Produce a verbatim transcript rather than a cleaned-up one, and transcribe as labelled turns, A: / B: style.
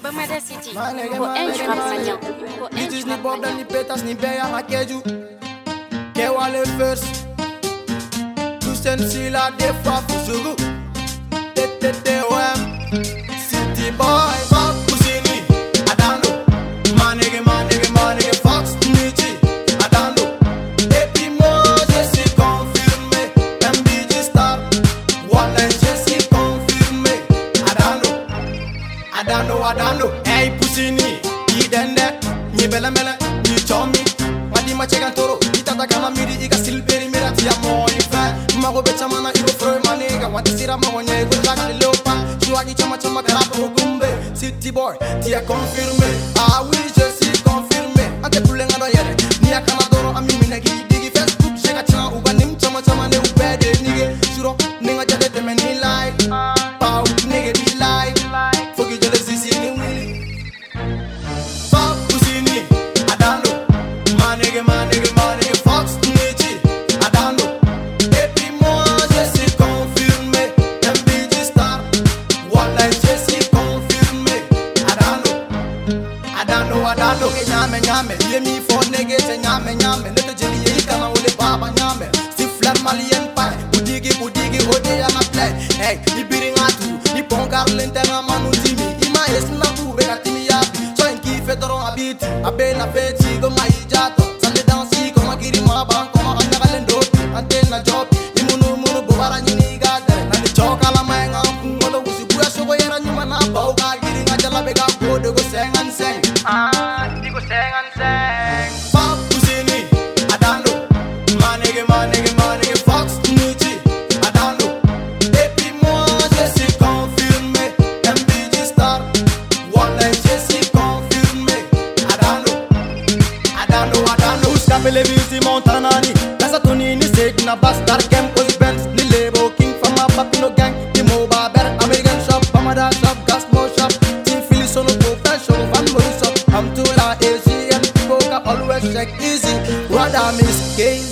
A: Bamada City, pour un jour Malian, pour un
B: Ni
A: jour
B: Bob
A: Malian.
B: ni Petas ni Beya Makeju Kewa le first Tusen sila de fa fusugu Tete te wem City boy Fuck Pusini Adano Manege manege manege Fox Nichi Adano Et puis moi je suis confirmé M B G Star Wallah je suis confirmé Adano Adano Adano Hey Pusini Idende Ni bela mele Ni chomi Madi ma chegan toro Itata kama miri Iga silberi mirati ya moi fa Mago becha mana Igo froy manega Wati sira mahonya Igo zaka ni leopa Shuagi chama chama Karapa rugumbe City boy Tia confirmé Ah oui je suis confirmé Ante pule ngado yere Ni akana doro Ami minegi Digi Facebook Shega chana Uba nim chama chama Ne ubede nige Shuro Ninga jade teme ni like Pau Nige di like Fogi jole sisi ni wili Fuck Pusini Adano Manege manege manege Fox Nichi Adano Et puis moi je suis confirmé M B G Star Wallah je suis confirmé Adano Adano Adano Ke nyame nyame Yemi fo nege te nyame nyame Nete jeli ye kama ole baba nyame Si flan malien pai Budigi budigi ode ya na play Hey ibiri ngatu Ni pongar lentena manu timi Ima esna kube katimi yapi So inki fedoro abiti Abe na feti go maijato Sande dansi koma kiri maban Koma kanya kalendoti Ante na jopi Imunu munu bubara nyini gadere Nani choka la maenga Ngolo usi buya shogo yera nyuma na bau Kagiri nga jala bega kode go sengan seng Ah, digo sengan seng Fuck Pusini Adano Manege manege manege Fox Nichi Adano Et puis moi je suis confirmé M B G Star Wallah je suis confirmé Adano Adano Adano Uskapele visi montanani Kasa tunini state na bastard Kem Ozi Benz Ni Lebo King from a Papino gang Di Moba Ber American shop Pamada shop Gas Mo shop Team Philly sono professional Fan Mori shop I'm too la Asian Poker always check easy What I miss Case